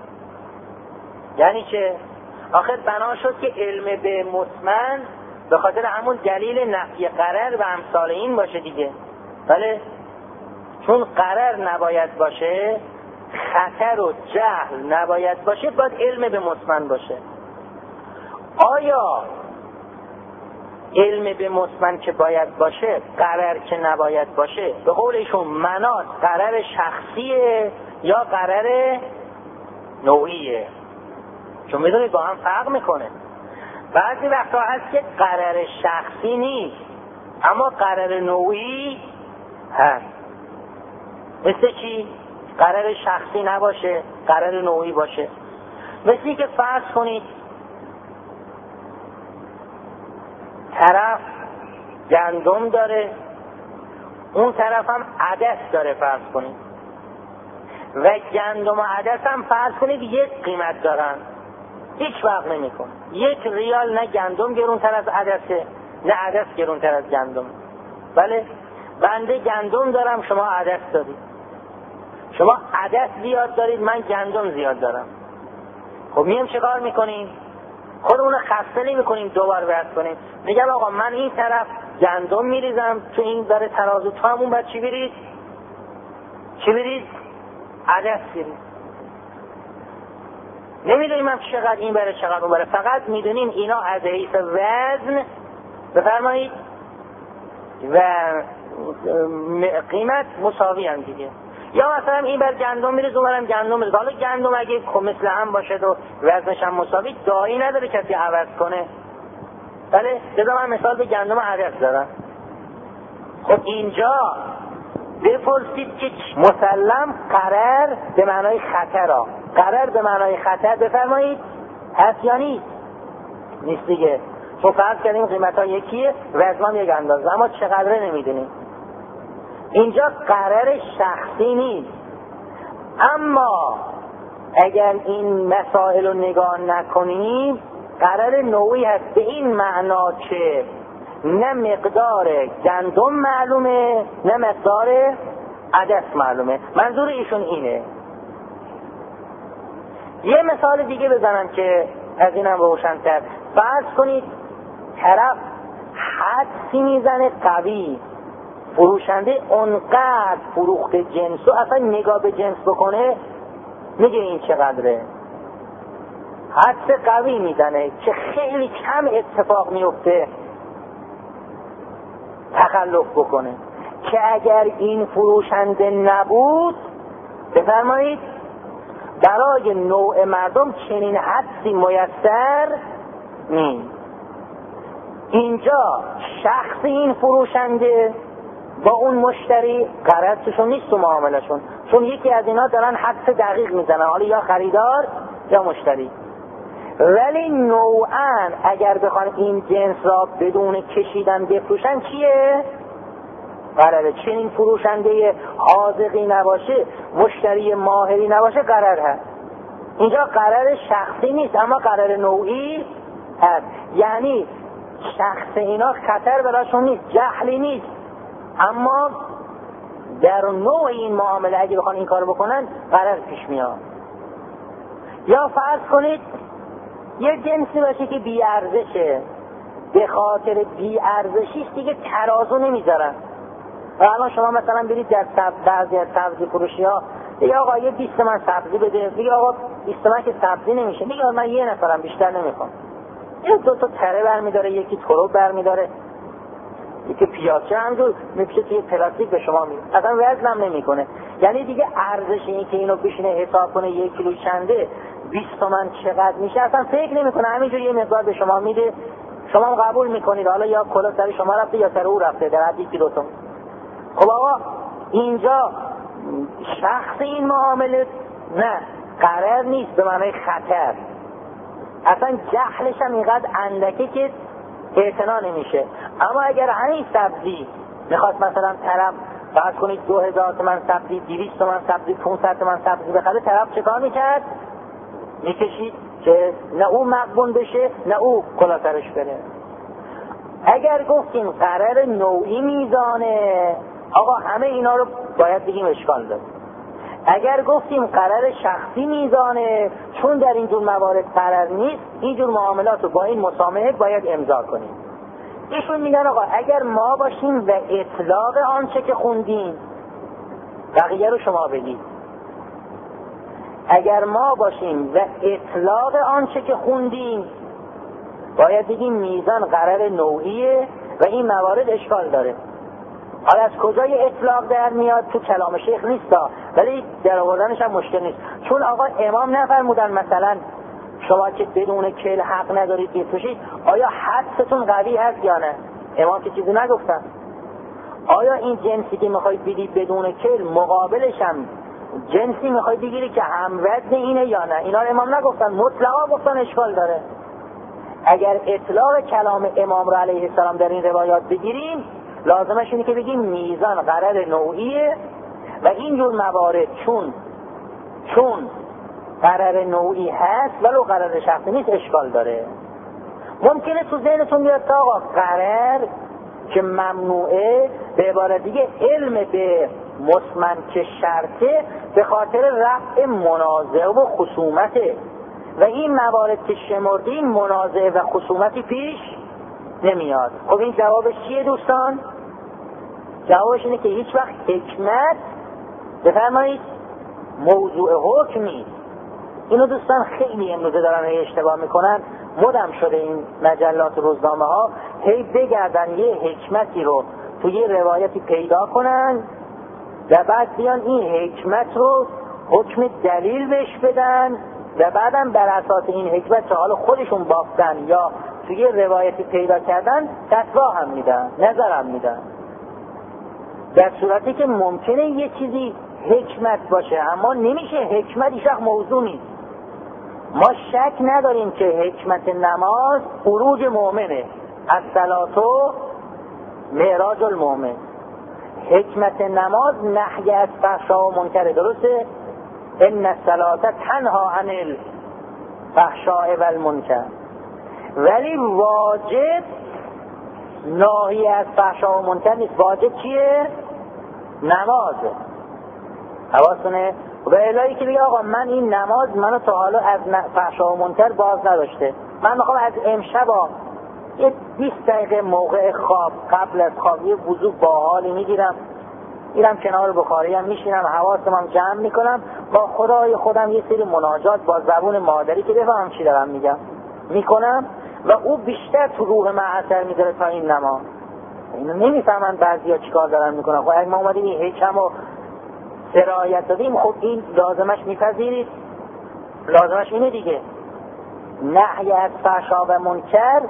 یعنی که آخر بنا شد که علم به مسمن به خاطر همون دلیل نفی غرر و امثال این باشه دیگه، بله، چون غرر نباید باشه، خطر و جهل نباید باشه، باید علم به مسمن باشه. آیا علم به مسمن که باید باشه، غرر که نباید باشه، به قولشون منات غرر شخصیه یا غرر نوعیه؟ چون میدونید با هم فرق میکنه. بعضی وقتا هست که غرر شخصی نیست اما غرر نوعی هست. مثل چی؟ غرر شخصی نباشه، غرر نوعی باشه. مثلی که فرض کنید طرف گندم داره، اون طرف هم عدس داره، فرض کنید، و گندم و عدس هم فرض کنید یک قیمت دارن، هیچ فرق نمی‌کنه. یک ریال نه گندم گرونتر از عدسه نه عدس گرونتر از گندم. بله، بنده گندم دارم شما عدس دارید، شما عدس زیاد دارید من گندم زیاد دارم. خب میم چه کار میکنیم؟ خودمون خسته نمی‌کنیم دوبار بحث کنیم، میگم آقا من این طرف گندم میریزم تو این داره ترازو، تو همون بعد چی برید؟ چی برید؟ عدس برید. نمیدونیم هم چقدر این بره چقدر اون بره، فقط میدونیم اینا از حیث وزن بفرمایید و قیمت مساوی هم دیگه. یا مثلا این بر گندم میریز اون برم گندم میریز، حالا گندم اگه مثل هم باشه و وزنش هم مساوی، داعی نداره کسی عوض کنه. بله، بذار من مثال به گندم عدس دارم. خب اینجا بپرسید که مسلم قرار به معنای خطر ها، قرار به معنای خطر بفرمایید هست یا نیست؟ نیست دیگه، چون فرض کردیم قیمت ها یکیه، وزنم یک اندازه، اما چقدره نمیدونیم. اینجا قرار شخصی نیست. اما اگر این مسائل رو نگاه نکنیم قرار نوعی هست، به این معنا که نه مقدار گندم معلومه نه مقدار عدس معلومه. منظور ایشون اینه. یه مثال دیگه بزنم که از اینم روشن‌تر. فرض کنید طرف حدسی میزنه قوی، فروشنده اونقدر فروخت جنسو اصلا نگاه به جنس بکنه میگه این چقدره. حدس قوی میزنه که خیلی کم اتفاق میفته تخلف بکنه، که اگر این فروشنده نبود بفرمایید برای نوع مردم چنین حدسی میسر نیست. اینجا شخص این فروشنده با اون مشتری غرض توشون نیست تو معاملشون، چون یکی از اینا دارن حدس دقیق میزنن، حالا یا خریدار یا مشتری. ولی نوعاً اگر بخوان این جنس را بدون کشیدن بفروشن چیه؟ قراره چنین فروشنده حاذقی نباشه، مشتری ماهری نباشه قرار هست. اینجا قرار شخصی نیست اما قرار نوعی هست. یعنی شخص اینا خطر براشون نیست، جهلی نیست، اما در نوع این معامله اگه بخوان این کار بکنن قرار پیش میاد. یا فرض کنید یه جنسی باشه که بی ارزشه، به خاطر بی ارزشیش دیگه ترازو نمیذارن. الان شما مثلا برید در سب... بعضی از سبزی فروشی ها دیگه آقا یه بیست من سبزی بده، دیگه آقا بیست من که سبزی نمیشه، دیگه من یه نفرم بیشتر نمیخوام. یه دو تا تره برمیداره، یکی تروب برمیداره، یکی پیاچه همجور میپشه توی پلاستیک به شما میده، اصلا وزنم نمیکنه. یعنی دیگه ارزش این که اینو بشینه حساب کنه یک کیلو چنده، بیست تومن چقدر میشه اصلا فکر نمیکنه، همینجور یه مقدار به شما میده، شما هم قبول میکنید. حالا یا کلا سر شما رفته یا سر او رفته، در حد یک کیلو تومن. خب آقا اینجا شخص این معامله نه قرار نیست به معنای خطر، اصلا جهلش هم اینقدر اندکه که اعتنا نمیشه. اما اگر همین سبزی میخواد مثلا طرف فرض کنید دو هزار تومن سبزی، دویست تومن سبزی، پانصد تومن سبزی بخره، طرف چه کار میکرد؟ میکشید که نه او مقبون بشه نه او کلا سرش بره. اگر گفتیم قرار نوعی میزانه، آقا همه اینا رو باید بگیم اشکال داره. اگر گفتیم قرار شخصی میزانه، چون در اینجور موارد قرار نیست، اینجور معاملات رو با این مسامحه باید امضا کنیم. ایشون میگن آقا اگر ما باشیم و اطلاق آنچه که خوندیم، بقیه رو شما بگید. اگر ما باشیم و اطلاق آنچه که خوندیم، باید بگیم میزان قرار نوعیه و این موارد اشکال داره. حالا از کجای اطلاق در میاد تو کلام شیخ نیستا، ولی در آوردنش هم مشکل نیست، چون آقا امام نفرمودن مثلا شما که بدون کل حق ندارید بفروشید، آیا حدستون قوی هست یا نه؟ امام که چیزی نگفتن. آیا این جنسی که میخواید بدید بدون کل مقابلش هم جنسی میخواید بگیری که هم وزن اینه یا نه؟ اینا رو امام نگفتن، مطلقا گفتن اشکال داره. اگر اطلاق کلام امام را علیه السلام در این روایات بگیریم، لازمش اینه که بگیم میزان قرار نوعیه و اینجور موارد چون چون قرار نوعی هست ولو قرار شخصی نیست اشکال داره. ممکنه تو ذهنتون بیاد تا آقا قرار که ممنوعه، به عبارت دیگه علم به مسمن که شرطه به خاطر رفع منازعه و خصومته و این موارد که شمردیم منازعه و خصومتی پیش نمیاد. خب این جوابش چیه دوستان؟ جوابش اینه که هیچ وقت حکمت بفرمایید موضوع حکم نیست. اینو دوستان خیلی امروزه دارن هی اشتباه میکنن. مدام شده این مجلات و روزنامه ها هی بگردن یه حکمتی رو توی یه روایتی پیدا کنن و بعد بیان این حکمت رو حکم دلیل بهش بدن و بعدم بر اساس این حکمت که حالا خودشون بافتن یا توی روایتی پیدا کردن فتوا هم میدن، نظر هم میدن، در صورتی که ممکنه یه چیزی حکمت باشه اما نمیشه حکمت ایش وقت موضوع نیست. ما شک نداریم که حکمت نماز خروج مؤمنه، الصلاة معراج المؤمن. حکمت نماز نهی از فحشا و منکر، درسته؟ ان الصلاة تنها عن الفحشاء والمنکر. ولی واجب ناهی از فحشا و منکر نیست. واجب چیه؟ نمازه. حواستونه. و الهی که بگه آقا من این نماز منو تا حالا از فحشا و منکر باز نداشته، من میخوام از امشب یه بیست دقیقه موقع خواب قبل از خواب یه وضو باحالی میگیرم، میرم کنار بخاری هم میشینم، حواسم هم جمع میکنم، با خدای خودم یه سری مناجات با زبون مادری که بفهم چی دارم میگم میکنم و او بیشتر تو روح من اثر میذاره تا این نماز. اینو نمیفهمن بعضیا چیکار دارن میکنن. خب اگه ما اومدیم این حکم و سرایت دادیم، خب این لازمش میپذیرید، لازمش اینه دیگه. نهی از فحشا و منکر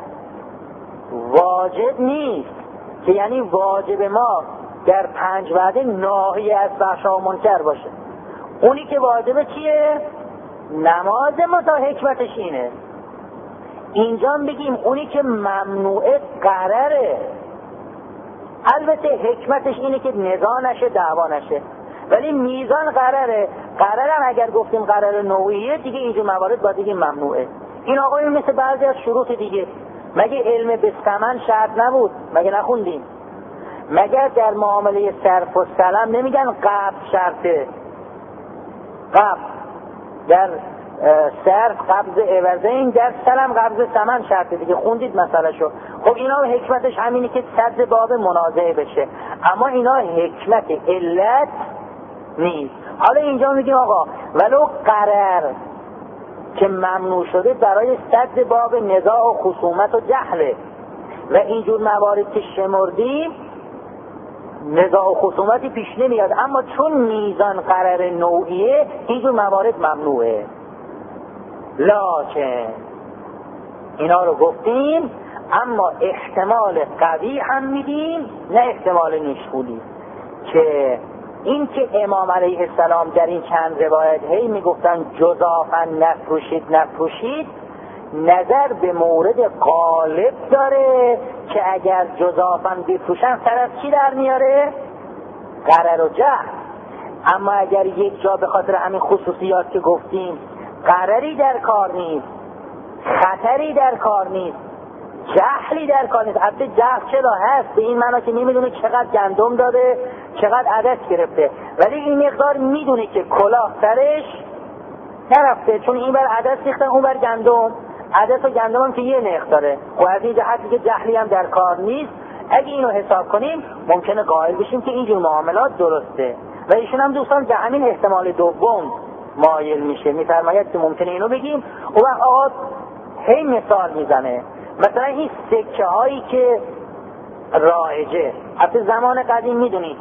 واجب نیست که یعنی واجب ما در پنج وعده ناهی از فحشا و منکر باشه. اونی که واجبه چیه؟ نماز ما تا حکمتش اینه. اینجا بگیم اونی که ممنوعه قراره، البته حکمتش اینه که نزاع نشه دعوا نشه، ولی میزان قراره. قرارم اگر گفتیم قرار نوعیه دیگه اینجور موارد با دیگه ممنوعه. این آقای مثل بعضی از شروط دیگه، مگه علم به ثمن شرط نبود؟ مگه نخوندیم؟ مگر در معامله صرف و سلم نمیگن قبض شرطه؟ قبض در صرف قبض عوضین، در سلم قبض ثمن شرطه دیگه، خوندید مسئله شو. خب اینا حکمتش همینه که صد باب منازعه بشه، اما اینا حکمت علت نیست. حالا اینجا میگیم آقا ولو قرار که ممنوع شده برای صد باب نزاع و خصومت و جهله و اینجور موارد که شمردیم نزاع و خصومتی پیش نمیاد، اما چون میزان قرار نوعیه اینجور موارد ممنوعه. لکن اینا رو گفتیم، اما احتمال قوی هم میدیم نه احتمال نشخولی، که این که امام علیه السلام در این چند روایت هی میگفتن جزافا نفروشید نفروشید، نظر به مورد غالب داره که اگر جزافا بفروشن سر از چی در میاره؟ قرار و جهل. اما اگر یک جا به خاطر همین خصوصیات که گفتیم قراری در کار نیست، خطری در کار نیست، جهلی در کار نیست. البته جهل چرا هست؟ به این معنا که نمیدونه چقدر گندم داده، چقدر عدس گرفته، ولی این مقدار میدونه که کلاه سرش نرفته، چون این بر عدس ریختن اون بر گندم، عدس و گندم هم که یه نرخ داره. و از این جهت که جهلی هم در کار نیست، اگه اینو حساب کنیم ممکنه قائل بشیم که اینجور معاملات درسته. و ایشون هم دوستان به همین احتمال دوم مایل میشه، میفرماید که ممکنه اینو بگیم. و وقت آقا هی مثال میزنه، مثلا این سکه هایی که رایجه، حتی زمان قدیم میدونید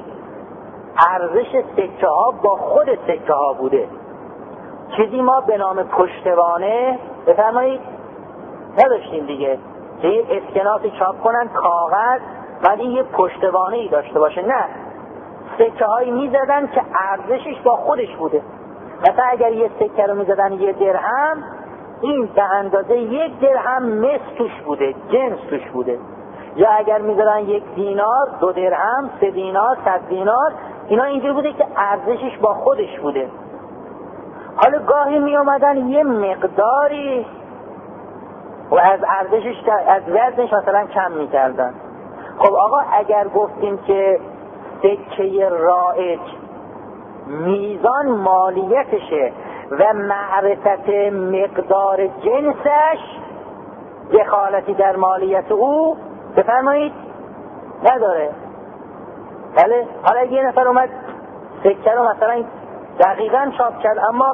ارزش سکه ها با خود سکه ها بوده. چیزی ما به نام پشتوانه بفرمایید نداشتیم دیگه، که یه اسکناسی چاپ کنن کاغذ بعد این یه پشتوانه ای داشته باشه. نه، سکه هایی میزدن که ارزشش با خودش بوده. مثلا اگر یه سکه رو میزدن یه درهم، این به اندازه یک درهم مس توش بوده، جنس توش بوده. یا اگر میزدن یک دینار، دو درهم، سه دینار، صد دینار، اینا اینجور بوده که ارزشش با خودش بوده. حالا گاهی می اومدن یه مقداری و از ارزشش، از وزنش مثلا کم میکردن. خب آقا اگر گفتیم که سکه رایج میزان مالیتشه و معرفت مقدار جنسش دخالتی در مالیت او بفرمایید نداره. بله، حالا یه نفر اومد سکه رو مثلا دقیقاً چاپ کرد اما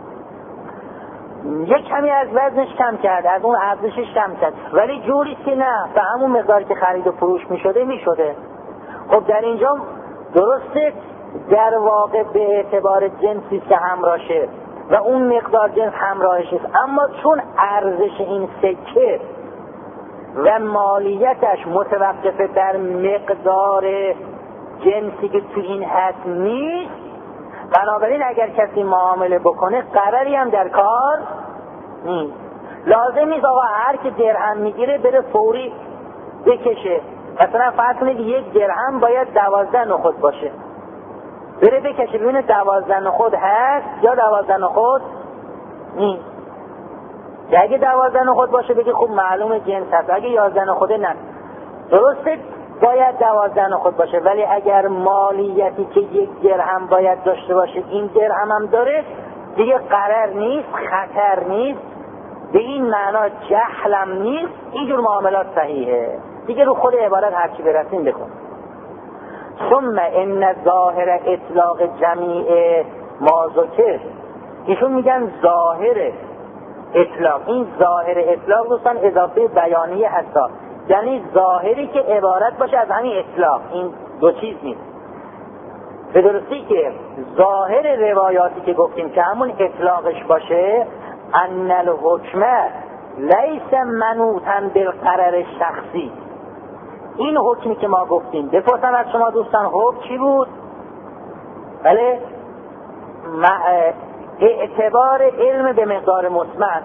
یک کمی از وزنش کم کرد، از اون ارزشش کم کرد، ولی جوریست که نه به همون مقداری که خرید و فروش می شده می شده. خب در اینجا درسته در واقع به اعتبار جنسی که همراهشه و اون مقدار جنس همراهش است، اما چون ارزش این سکه و مالیتش متوقفه در مقدار جنسی که تو این حد نیست، بنابراین اگر کسی معامله بکنه قراری هم در کار نیست. لازم نیست آقا هر که درهم میگیره بره فوری بکشه. مثلا فرض کنید یک درهم باید دوازده نخود باشه، بره بکشه ببینه دوازده نخود هست یا دوازده نخود نیست. اگه دوازده نخود باشه بگه خب معلومه جنس هست، اگه یازده نخوده نه. درسته باید دوازده نخود باشه، ولی اگر مالیتی که یک درهم باید داشته باشه این درهم هم داره، دیگه قرار نیست، خطر نیست، به این معنا جهلم نیست، اینجور معاملات صحیحه دیگه. رو خود عبارت هرچی برسیم بکن. ثم ان ظاهر اطلاق جمیع ما ذکر، ایشون میگن ظاهر اطلاق، این ظاهر اطلاق دوستان اضافه بیانیه هستا، یعنی ظاهری که عبارت باشه از همین اطلاق، این دو چیز نیست. به درستی که ظاهر روایاتی که گفتیم که همون اطلاقش باشه، ان الحکم لیس منوطا بالقرار شخصی، این حکمی که ما گفتیم، بپرسن از شما دوستان حکم چی بود؟ بله، اعتبار علم به مقدار مسمن،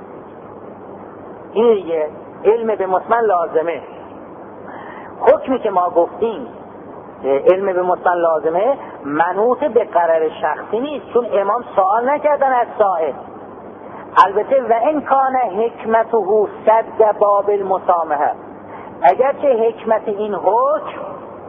این دیگه علم به مسمن لازمه. حکمی که ما گفتیم علم به مسمن لازمه، منوط به قرار شخصی نیست، چون امام سوال نکردن از سائل. البته و این کان حکمته صد باب المسامحه، اگرچه حکمت این حکم،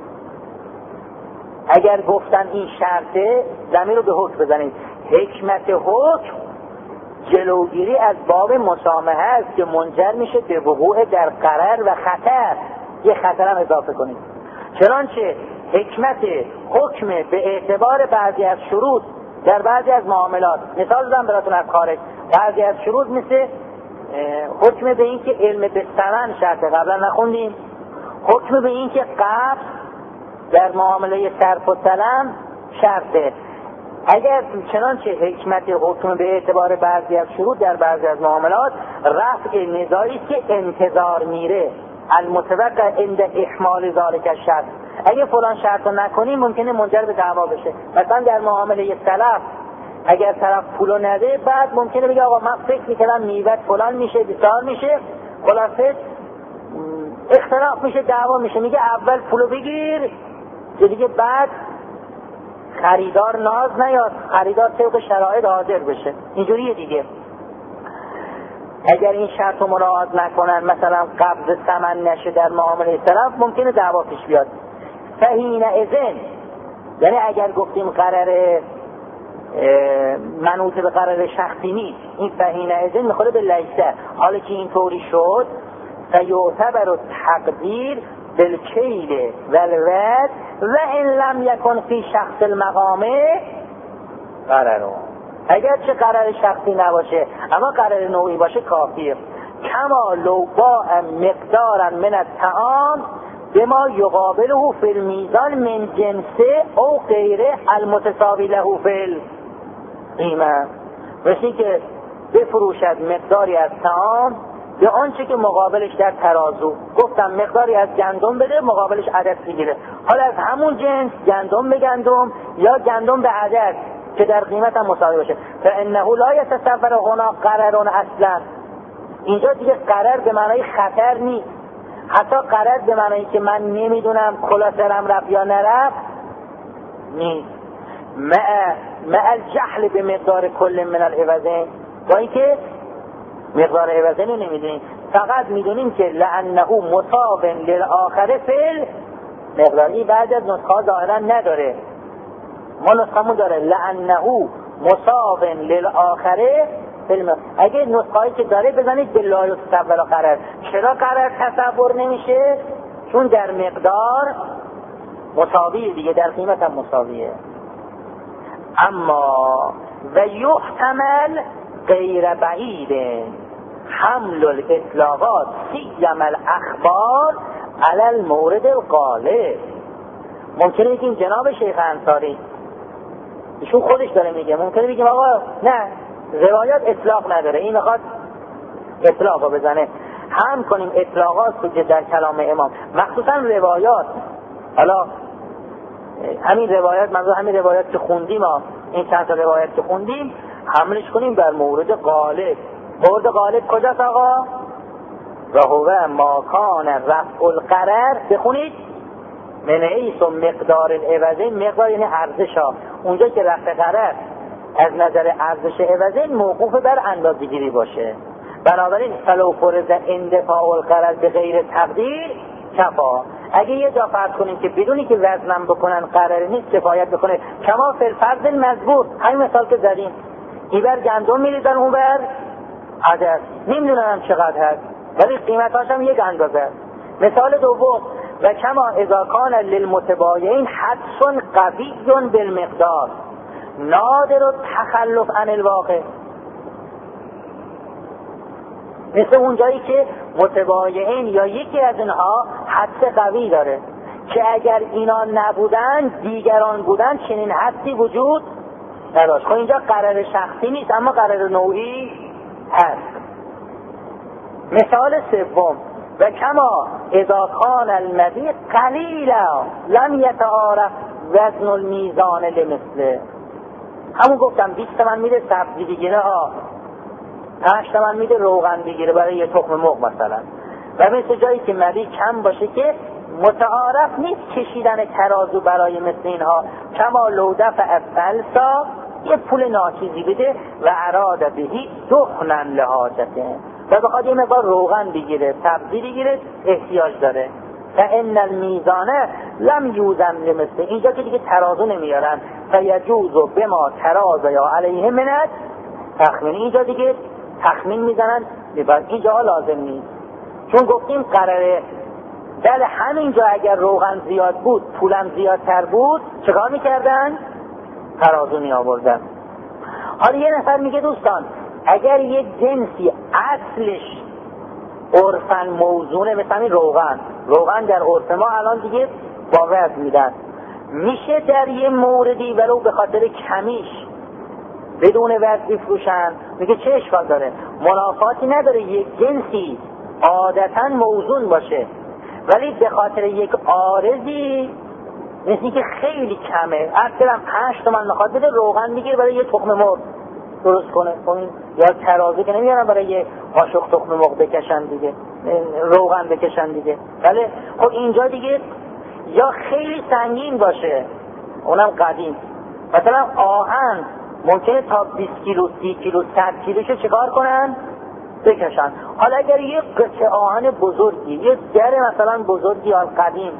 اگر گفتن این شرطه، ضمیر رو به حکم بزنید، حکمت حکم جلوگیری از باب مسامحه است که منجر میشه به وقوع در قرار و خطر. یه خطر هم اضافه کنید. چنانچه حکمت حکم به اعتبار بعضی از شروط در بعضی از معاملات، مثال زدم براتون از خارج، بعضی از شروط مثل حکم به این که علم به ثمن شرطه، قبلا نخوندیم، حکم به این که قبض در معامله صرف و سلم شرطه. اگر چنانچه حکمت حکم به اعتبار بعضی از شروط در بعضی از معاملات رفع نزاعی که انتظار میره، المتوقع عند احمال ذالک الشرط، اگه فلان شرط رو نکنیم ممکنه منجر به دعوا بشه. مثلا در معامله سلف اگر طرف پولو نده، بعد ممکنه بگه آقا من فکر میکنم میوت فلان میشه، بسیار میشه، خلاصه اختلاف میشه، دعوا میشه، میگه اول پولو بگیر که دیگه بعد خریدار ناز نیاد، خریدار طبق شرایط حاضر بشه. اینجوریه دیگه. اگر این شرط رو مراعات نکنن، مثلا قبض ثمن نشه در معامله سلف، ممکنه دعوا پیش بیاد. فحین اذن، یعنی اگر گفتیم قرار منوط به قرار شخصی نیست، این فحین اذن میخوره به لیسه. حالا که این طوری شد، فیعتبر تقدیر بالکیل والوزن و ان لم یکن فی شخص المقامه قرارون، اگر چه قرار شخصی نباشه اما قرار نوعی باشه کافیه. کما لو باع مقدارا من الطعام بما یقابله فی المیزان من جنسه او غیره المتساوی له فی القیمه، مثل که بفروشد مقداری از طعام به آنچه که مقابلش در ترازو، گفتم مقداری از گندم بده مقابلش عدد بگیره، حالا از همون جنس گندم به گندم یا گندم به عدد که در قیمت هم مساوی باشه. فانه لا یتصور هنا قرارون اصلا، اینجا دیگه قرار به معنای خطر نیست، حتی قرار به معنایی که من نمیدونم کلا سرم رفت یا نرفت نیست. مع مع الجهل به مقدار کل من العوضین، با اینکه مقدار عوضین رو نمیدونیم، فقط میدونیم که لانه مصاب للآخر فی مقداری. بعد از نسخه ظاهرا نداره، ما نسخمون داره لانه مصاب للآخر فی المقدار. اگه نسخه‌ای که داره بزنید به لا یتصور قرار. چرا قرار تصور نمیشه؟ چون در مقدار مساویه دیگه، در قیمت هم مساویه. اما و یحتمل غیر بعید حمل الاطلاقات سیم الاخبار علی المورد الغالب. ممکنه بگیم جناب شیخ انصاری، ایشون خودش داره میگه، ممکنه بگیم آقا نه روایات اطلاق نداره، این میخواد اطلاق رو بزنه. هم کنیم اطلاقات که در کلام امام، مخصوصا روایات، حالا همین روایات، منظور همین روایات که خوندیم، این چند تا روایت که خوندیم حملش کنیم بر مورد غالب. مورد غالب کجاست آقا؟ و هو ما کان رفع القرار، بخونید من حیث مقدار العوضین، مقدار یعنی ارزش ها، اونجا که رفع قرار از نظر ارزش عوضین موقوف بر اندازه‌گیری باشه. بنابراین فلو فرض اندفاع القرار به غیر تقدیر کفا، اگه یه جا فرض کنیم که بدونی که وزنم بکنن قراره نیست کفایت بکنه، کما فی الفرض المذکور، همین مثال که زدیم، اینور گندم میریزن اونور عدس، نمیدونم چقدر هست ولی قیمتاش هم یک اندازه. مثال دوم، و کما اذا کان للمتبایعین حدس قوی بالمقدار نادر التخلف عن الواقع. مثل اونجایی که متبایعین یا یکی از اینها حدس قوی داره که اگر اینا نبودن دیگران بودن چنین حدسی وجود نداشت. خب اینجا قرار شخصی نیست اما قرار نوعی هست. مثال سوم، و کما اذا کان المبیع قلیلا لم یتعارف وزن المیزان لمثله. همون گفتم بیست تومن میده سبزی بگیره ها، پنج تومن میده روغن بگیره برای یه تخم مرغ مثلا، و مثل جایی که مبیع کم باشه که متعارف نیست کشیدن ترازو برای مثل اینها، کما لو دفع فلسا یه پول ناچیزی بده و اراده بهی دخنن لحاجته و بخواد یه مقدار روغن بگیره سبزی بگیره احتیاج داره، فان المیزانه لم یوزن لمثله. اینجا که دیگه ترازو نمیارن، فیجوزو بما تراز یا علیه منت تخمین، اینجا دیگه تخمین میزنن، اینجا لازم نیست چون گفتیم قراره در همینجا اگر روغن زیاد بود پولم زیادتر بود چکار میکردن؟ ترازو می آوردن. حالا یه نفر میگه دوستان اگر یک جنسی اصلش عرفاً موزونه، مثلا این روغن روغن در عرف ما الان دیگه با وزن میدن، میشه در یه موردی ولو به خاطر کمیش بدون وزن بفروشن؟ میگه چه اشکال داره؟ منافاتی نداره یک جنسی عادتاً موزون باشه ولی به خاطر یک عارضی مثل که خیلی کمه، اصلا پنج تومن میخواد بده روغن میگیره برای یه تخم مرغ درست کنه، یا ترازو که نمیارن برای یه قاشق تخم مرغ بکشن دیگه، روغن بکشن دیگه. ولی خب اینجا دیگه یا خیلی سنگین باشه اونم قدیم، مثلا آهن ممکنه تا بیست کیلو سی کیلو صد کیلوشو چکار کنن؟ بکشن. حالا اگر یه قطعه آهن بزرگی، یه در مثلا بزرگی از قدیم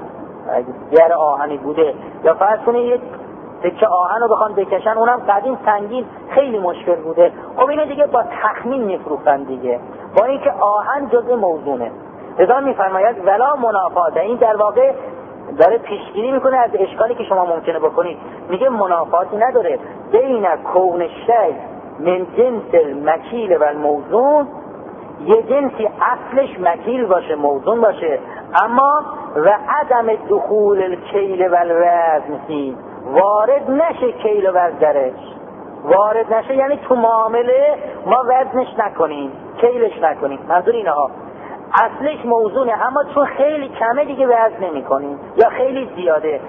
در آهنی بوده، یا فرض کنه یه تکه آهن رو بخوان بکشن اونم قدیم سنگین خیلی مشکل بوده، خب اینه دیگه با تخمین میفروختن دیگه، با اینکه آهن جزء موزونه. لذا میفرماید ولا منافاته، این در واقع داره پیشگیری میکنه از اشکالی که شما ممکنه بکنید، میگه منافاتی نداره بین کون شی من جنس المکیل و الموزون، یه جنسی اصلش مکیل باشه موزون باشه اما و عدم دخول الکیل و الوزن فی، وارد نشه کیل و وزن درش، وارد نشه یعنی تو معامله ما وزنش نکنیم کیلش نکنیم، منظور اینه ها اصلش موزونه اما چون خیلی کمه دیگه وزن نمی کنیم یا خیلی زیاده،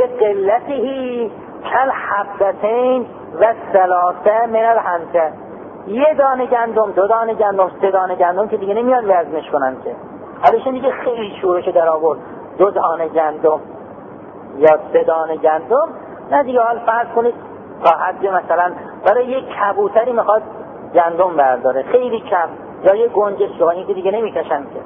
لقلته کل حبتین و ثلاثه من الحنطه، یه دانه گندم دو دانه گندم سه دانه گندم که دیگه نمیان وزنش کنن که، حالشون دیگه خیلی شورش در آورد دو دانه گندم یا سه دانه گندم، نه دیگه حال فرض کنید تا حد مثلا برای یک کبوتری میخواد گندم برداره خیلی کم، یا یه گنجش جوانی که دیگه نمیکشن که،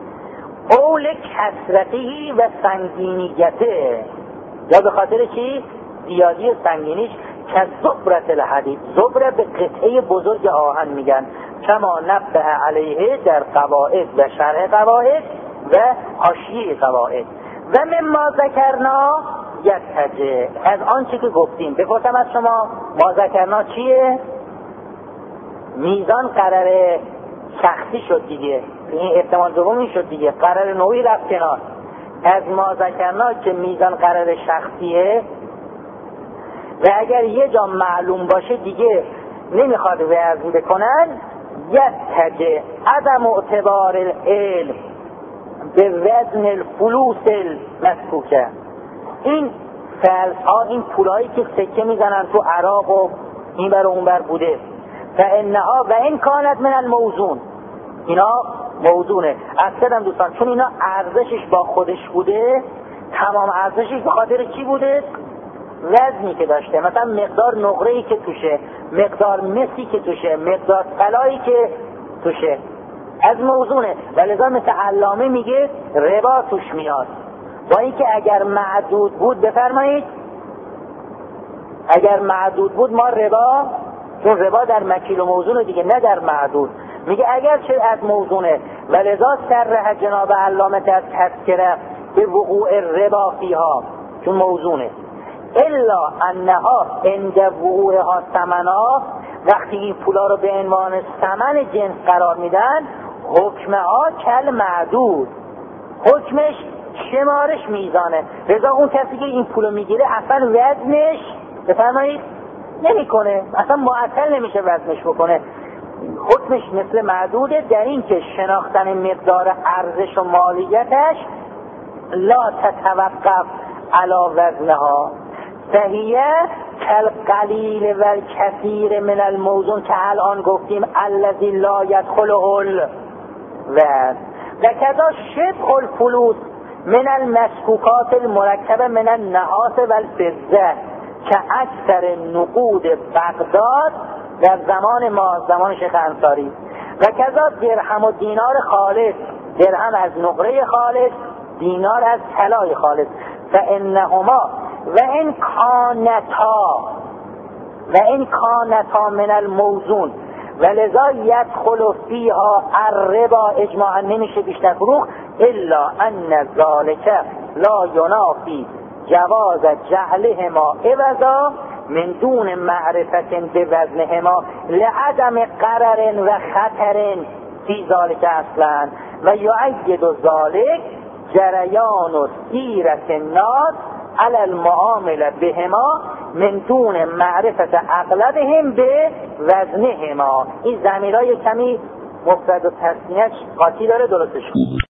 اول کثرتی و سنگینیته، یا به خاطر چی؟ زیادی سنگینیش، که زبرت الحدید، زبره به قطعه بزرگ آهن میگن، کما نبه علیه در قواعد و شرح قواعد و حاشیه قواعد. و مما ذکرنا یتجه، از آنچه که گفتیم بپرسم از شما ما ذکرنا چیه؟ میزان قراره شخصی شد دیگه، این احتمال دومی شد دیگه، قرار نوعی رفت کنار. از ما ذکرنا که میزان قرار شخصیه و اگر یه جا معلوم باشه دیگه نمیخواد وزن بکنن، یتجه عدم اعتبار العلم به وزن الفلوس المسکوکه، این فلس ها این پولایی که سکه میزنن تو عراق و این بر و اون بر بوده، فانها و این کانت من الموزون، اینا موزونه اصلا دوستان، چون اینا ارزشش با خودش بوده، تمام ارزشش به خاطر چی بوده؟ وزنی که داشته، مثلا مقدار نقره‌ای که توشه، مقدار مسی که توشه، مقدار طلایی که توشه، از موزونه. ولذا مثل علامه میگه ربا توش میاد، با اینکه اگر معدود بود، بفرمایید، اگر معدود بود ما ربا، چون ربا در مکیل و موزون دیگه نه در معدود، میگه اگر چه از موزونه ولذا سرح جناب علامه از تذکره به وقوع ربا فیها، چون موزونه، الا انها عند وقوعها ثمنا، وقتی این پولا رو به عنوان ثمن جنس قرار میدن، حکمها کل معدود، حکمش شمارش میزانه. لذا اون کسی که این پولو میگیره اصلا وزنش بفرمایید نمیکنه، اصلا معطل نمیشه وزنش بکنه، حکمش مثل معدوده در این که شناختن مقدار ارزش و مالیتش لا تتوقف علی وزنها، فهیه کالقلیل و الکثیر من الموزون که الان گفتیم الذی لا یدخله الوزن، و کذا شبه الفلوس من المسکوکات المرکبه من النحاس و الفضه که اکثر نقود بغداد در زمان ما، زمان شیخ انصاری، و کذا درهم و دینار خالص، درهم از نقره خالص، دینار از طلای خالص، فانهما و این کانتا و این کانتا من الموزون و لذا یدخل فیها الربا اجماعا، نمیشه بیشتر فروخ، الا ان ذالک لا ینافی جواز جهلهما عوضا من دون معرفت به وزنهما لعدم قرر و خطر فی ذالک اصلا، و یؤید ذالک جریان و سیرت الناس علی المعامله بهما من دون معرفت اغلبهم به وزنهما. این ضمیرای کمی مفرد و تثنیه قاطی داره، درستش